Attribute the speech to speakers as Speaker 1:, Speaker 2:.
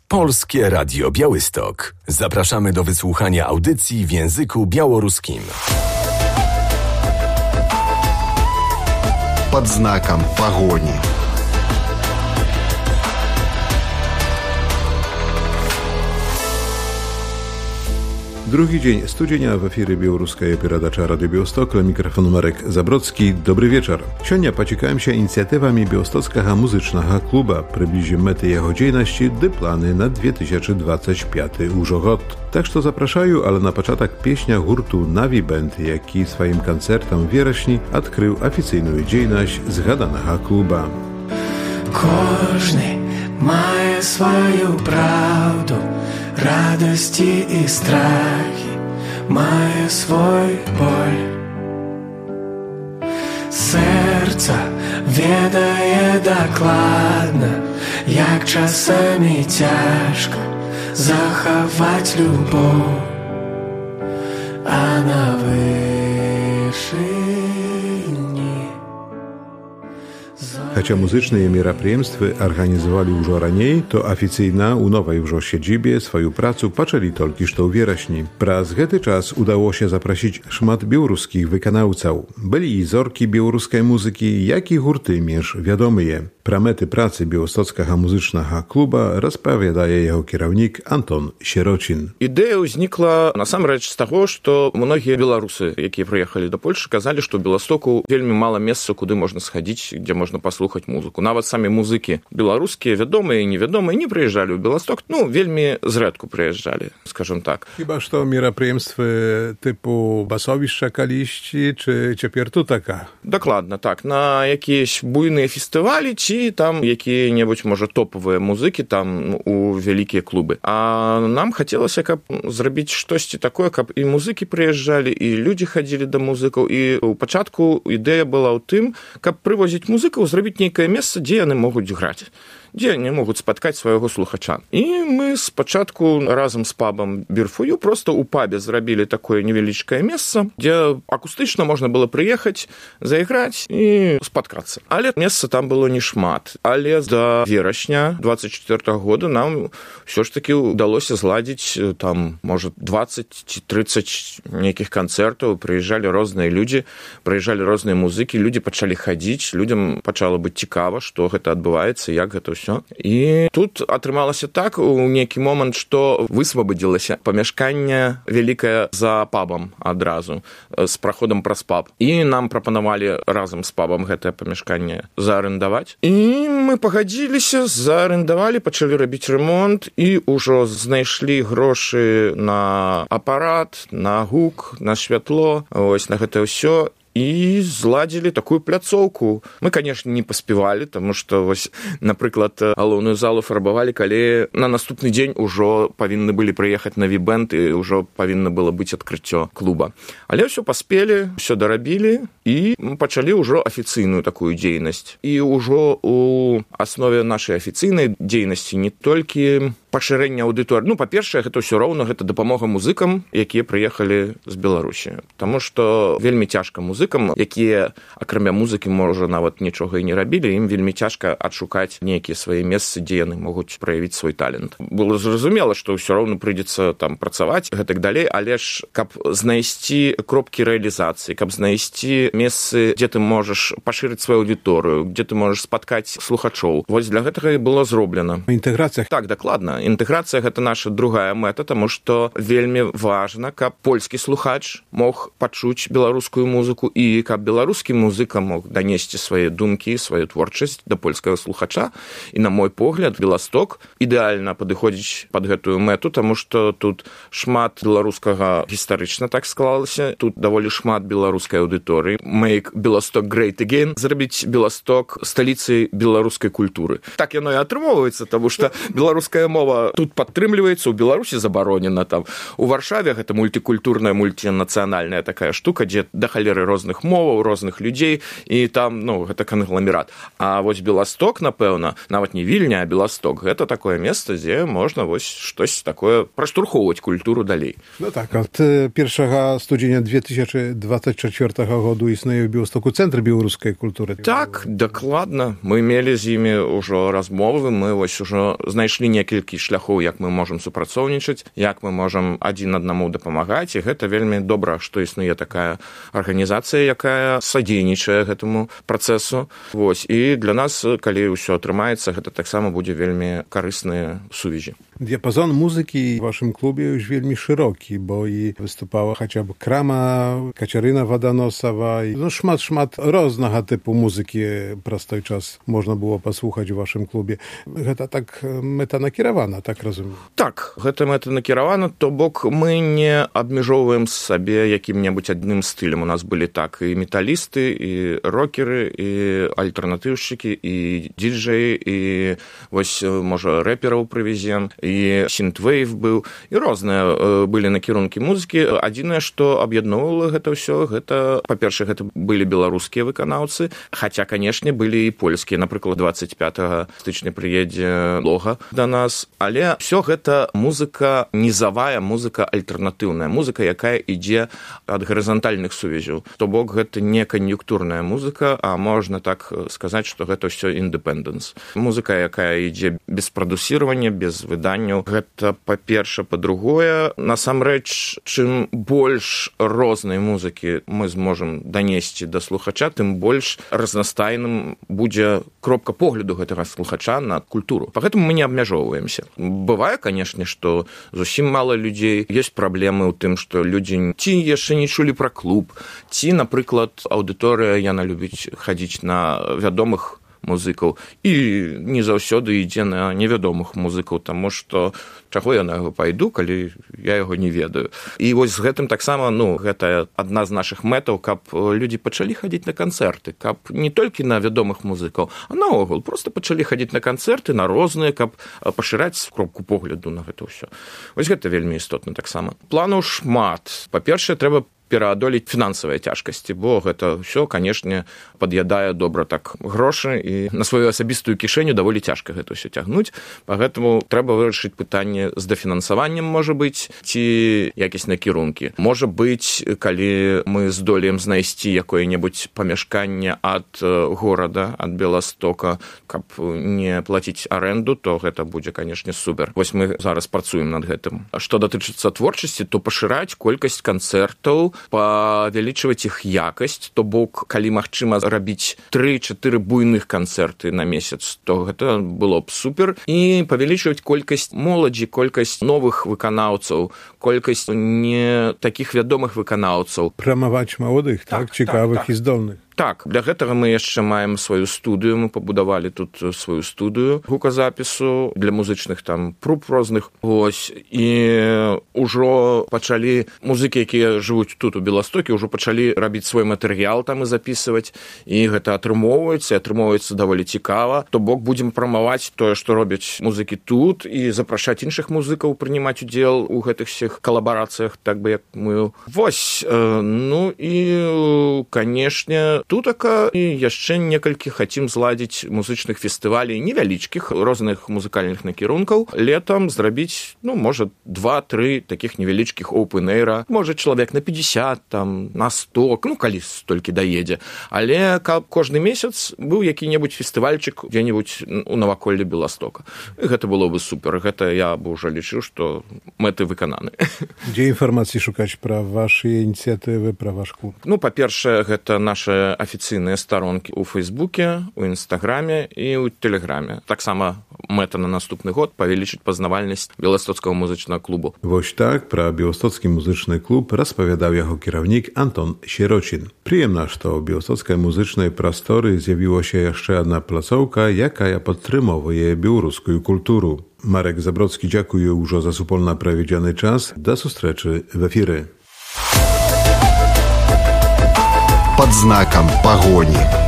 Speaker 1: Polskie Radio Białystok. Zapraszamy do wysłuchania audycji w języku białoruskim.
Speaker 2: Под знаком погони. Drugi dzień studienia w efirze białoruskiej operadacza Radio Białystok, mikrofon Marek Zabrocki. Dobry wieczór. Сегодня почекаем się inicjatywami Białostockiego Muzycznego Kluba. Przybliży mety jego działalności, gdy plany na 2025 już rok. Tak że zapraszają, ale na początek pieśnia hurtu Navi Band, jaki swoim koncertem w wrześniu odkrył oficjalną działalność zgadanego kluba.
Speaker 3: Każdy ma swoją prawdę, radości i strachy, ma swój ból. Serce wiedzie dokładnie, jak czasami ciężko zachować любовь, a na wyższej.
Speaker 2: Chociaż muzyczne мероприемства organizowali już raniej, to oficjalna u nowej już siedzibie swoją pracę poczęli tylko w wrześniu. Przez ten czas udało się zaprosić szmat białoruskich wykonawców. Byli i zorki białoruskiej muzyki, jak i hurty mierz wiadomie. Pramety pracy Białostockiego Muzycznego Kluba rozpowiadaje jego kierownik Anton Sierocin.
Speaker 4: Idea возникла насамрэч з таго, што многія беларусы, якія прыехалі до Польшы, казалі, што ў Беластоку вельмі мала месца, куды можна схадзіць, дзе можна паслухаць музыку. Нават самі музыкі беларускія, вядомыя і невядомыя, не прыязджалі ў Беласток, вельмі зрэдку прыязджалі, скажем так.
Speaker 2: Хіба што мерапрыемствы тыпу басовішча калісьці, ці цяпер тут така?
Speaker 4: Дакладна, так. На якісь буйныя фестывалі, ці там якія-небудзь, можа, топавыя музыкі там у вялікія клубы. А нам хацелася, каб зрабіць штосьці такое, каб і музыкі прыязджалі, і людзі хадзілі да музыкаў. І ў пачатку ідэя была ў тым, каб прывозіць музыкаў, зрабіць нейкае месца, дзе яны могуць граць, дзе яны могуць спаткаць свайго слухача. І мы спачатку разам з пабам Бірфую проста ў пабе зрабілі такое невялічкае месца, дзе акустычна можна было прыехаць, зайграць і спаткацца. Але месца там было не шмат. Але да верасня 24-го года нам ўсё ж такі ўдалося зладзіць там, можа, 20 ці 30 нейкіх канцэртаў, прыязджалі розныя людзі, прыязджалі розныя музыкі, людзі пачалі хадзіць, людзям пачало быць цікава, што гэта адбываецца, як гэта ўсё. І тут атрымалася так у нейкі момант, што высвабадзілася памяшканне вялікае за пабам адразу, з праходам праз паб. І нам прапанавалі разам з пабам гэтае памяшканне заарендаваць. І мы пагадзіліся, заарендавалі, пачалі рабіць ремонт і ўжо знайшлі грошы на апарат, на гук, на святло, ось на гэта ўсё. І зладзілі такую пляцоўку. Мы, конечно, не паспевалі, таму што, вось, напрыклад, галоўную залу фарбавалі, калі на наступны дзень ужо павінны былі прыехаць на Ві-бэнд і ўжо павінна было быць адкрыццё клуба. Але ўсё паспелі, ўсё дарабілі і пачалі ўжо афіцыйную такую дзейнасць. І ўжо у аснове нашай афіцыйнай дзейнасці не толькі пашырэнне аўдыторыі. Па-першае, гэта ўсё роўна, гэта дапамога музыкам, якія прыехалі з Беларусі. Таму што вельмі цяжка музыкам, якія, акрамя музыкі, можа, нават нічога і не рабілі, ім вельмі цяжка адшукаць нейкія свае месцы, дзе яны могуць праявіць свой талент. Было зразумела, што ўсё роўна прыйдзецца там працаваць, гэтак далей, але ж, каб знайсці кропкі рэалізацыі, каб знайсці месцы, дзе ты можаш пашырыць сваю аўдыторыю, дзе ты можаш спаткаць слухачоў. Вось для гэтага і было зроблена.
Speaker 2: Інтэграцыя.
Speaker 4: Так, дакладна. Інтэграцыя – гэта наша другая мэта, таму што вельмі важна, каб польскі слухач мог пачуць беларускую музыку і каб беларускі музыка мог данесці свае думкі, сваю творчасць да польскага слухача. І, на мой погляд, Беласток ідэальна падыходзіць пад гэтую мэту, таму што тут шмат беларускага гістарычна так склалася, тут даволі шмат беларускай аўдыторыі. Make Беласток great again, зрабіць Беласток сталіцай беларускай культуры. Так яно і атрымоўваецца, таму што беларуская мова тут падтрымліваецца, у Беларусі забаронена. Там. У Варшаве гэта мультикультурная, мультинацыянальная такая штука, дзе да халеры розных моваў, розных людзей, і там, гэта кангламерат. А вось Беласток, напэўна, нават не Вільня, а Беласток, гэта такое месца, дзе можна вось штось такое праштурхоўваць культуру далей.
Speaker 2: Так, ад 1 студзеня 2024 году існуе ў Беластоку цэнтр беларускай культуры.
Speaker 4: Так, дакладна. Мы мелі з імі ўжо размовы, мы вось ужо знайшлі некалькі шляхоў, як мы можам супрацоўнічаць, як мы можам адзін аднаму дапамагаць, і гэта вельмі добра, што існуе такая арганізацыя, якая садзейнічае гэтаму працэсу. Вось, і для нас, калі ўсё атрымаецца, гэта таксама будзе вельмі карысныя сувязі.
Speaker 2: Diapazon muzyki w waszym klubie już wielmi szeroki, bo i wystupała chociażby Krama, Kaciaryna Wadanosowa i no szmat różnego typu muzyki prosty czas można było posłuchać w waszym klubie. Гэта tak metanakierowana, tak rozumiem?
Speaker 4: Так, гэта metanakierowana, то бок мы не абмяжоўваем сабе якім-небудзь адным стылем. У нас былі так і металісты, і рокеры, і альтэрнатыўшчыкі, і діджэі, і вось, можа, рэпераў прывезем, і сінтвейв быў, і розныя былі накірункі музыкі. Адзінае, што аб'ядноўвала гэта ўсё, гэта, па-першае, гэта былі беларускія выканаўцы, хаця, канешне, былі і польскія. Напрыклад, 25 стычня прыедзе Лога да нас. Але ўсё гэта музыка нізавая, музыка альтэрнатыўная, музыка, якая ідзе ад гарызантальных сувязяў. То бок, гэта не кан'юнктурная музыка, а можна так сказаць, што гэта ўсё independence. Музыка, якая ідзе без прадусіравання, без выданняў. Гэта, па-першае, па-другое. Насамрэч, чым больш рознай музыкі мы зможам данесці да слухача, тым больш разнастайным будзе кропка погляду гэтага слухача на культуру. Пагэтаму мы не абмяжоўваемся. Бывае, канешне, што зусім мала людзей. Ёсць праблемы ў тым, што людзі ці яшчэ не чулі пра клуб, ці, напрыклад, аўдыторыя, яна любіць хадзіць на вядомых музыкаў і не заўсёды ідзе на невядомых музыкаў, таму што чаго я на яго пайду, калі я яго не ведаю. І вось з гэтым таксама, гэта адна з нашых мэтаў, каб людзі пачалі хадзіць на канцэрты, каб не толькі на вядомых музыкаў, а наогул проста пачалі хадзіць на канцэрты, на розныя, каб пашыраць кропку погляду на гэта ўсё. Вось гэта вельмі істотна таксама. Планаў шмат. Па-першае, трэба пераадолець фінансавыя цяжкасці, бо гэта ўсё, канешне, пад'ядае добра так грошы, і на сваю асабістую кішэню даволі цяжка гэта ўсё цягнуць. Пагэтаму трэба вырашыць пытанне з дафінансаваннем, можа быць, ці якісныя кірункі. Можа быць, калі мы здолеем знайсці якое-небудзь памяшканне ад горада, ад Беластока, каб не плаціць арэнду, то гэта будзе, канешне, супер. Вось мы зараз працуем над гэтым. Што датычыцца творчасці, то пашыраць колькасць канцэртаў, павялічваць іх якасць, то бок, калі магчыма рабіць 3-4 буйных канцэрты на месяц, то гэта было б супер. І павялічваць колькасць моладзі, колькасць новых выканаўцаў, колькасць не такіх вядомых выканаўцаў.
Speaker 2: Прамаваць маладых, так? Цікавых і здольных.
Speaker 4: Так, для гэтага мы яшчэ маем сваю студыю, мы пабудавалі тут сваю студыю гуказапісу для музычных там проб розных. Ось, і ўжо пачалі музыкі, якія жывуць тут у Беластоке, ўжо пачалі рабіць свой матэрыял там і запісваць, і гэта атрымоўваецца, і атрымоўваецца даволі цікава. То бок будзем прамаваць тое, што робяць музыкі тут, і запрашаць іншых музыкаў прынимаць удзел у гэтых всіх калабарацыях, так бы як мы. Вось, і, канешне, тутака і яшчэ некалькі хацім зладзіць музычных фестывалей невялічкіх, розных музыкальных накірункаў. Летам зрабіць, можа, 2-3 такіх невялічкіх open-air. Можа, чалавек на 50, там, на 100, калі столькі даедзе. Але каб кожны месяц быў які-небудзь фестывальчык дзе-небудзь у наваколлі Беластока. І гэта было бы супер. Гэта я бы ўжо лічыў, што мэты выкананы.
Speaker 2: Дзе інфармацыі шукаць пра вашы ініцыятывы, пра ваш клуб?
Speaker 4: Па-першае, гэта наша афіцыйныя старонкі ў Фейсбуке, у Інстаграме і ў Тэлеграме. Таксама мэта на наступны год павялічыць пазнавальнасць Беластоцкага музычнага клубу.
Speaker 2: Вось так пра Беластоцкі музычны клуб распавядаў яго кіраўнік Антон Сірочін. Прыемна, што ў беластоцкай музычнай прасторы з'явілася яшчэ адна плацоўка, якая падтрымоўвае беларускую культуру. Marek Zabrocki, dziękuję już za wspólnie проведенный czas. Do zустрічі w efirze.
Speaker 5: Под знаком погони.